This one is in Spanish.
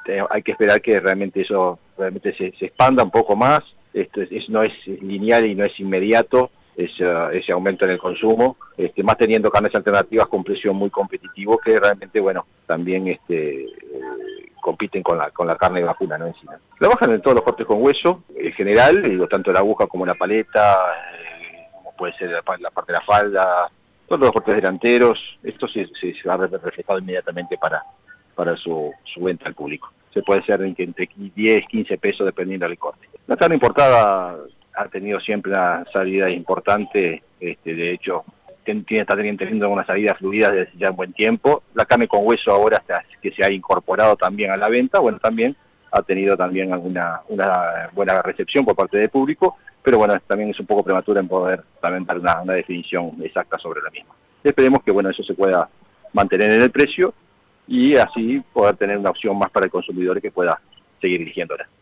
hay que esperar que realmente eso se expanda un poco más. No es lineal y no es inmediato ese aumento en el consumo, más teniendo carnes alternativas con precio muy competitivo que realmente, bueno, también compiten con la carne vacuna, ¿no? En sí, ¿no? Trabajan en todos los cortes con hueso, en general, digo, tanto la aguja como la paleta, como puede ser la parte de la falda, todos los cortes delanteros. Esto se va a ver reflejado inmediatamente para su venta al público. Se puede hacer entre 10, 15 pesos dependiendo del corte. La carne importada ha tenido siempre una salida importante, de hecho está teniendo una salida fluida desde ya un buen tiempo. La carne con hueso ahora hasta que se ha incorporado también a la venta, bueno, también ha tenido también una buena recepción por parte del público, pero bueno, también es un poco prematuro en poder también dar una definición exacta sobre la misma. Esperemos que bueno, eso se pueda mantener en el precio y así poder tener una opción más para el consumidor que pueda seguir eligiéndola.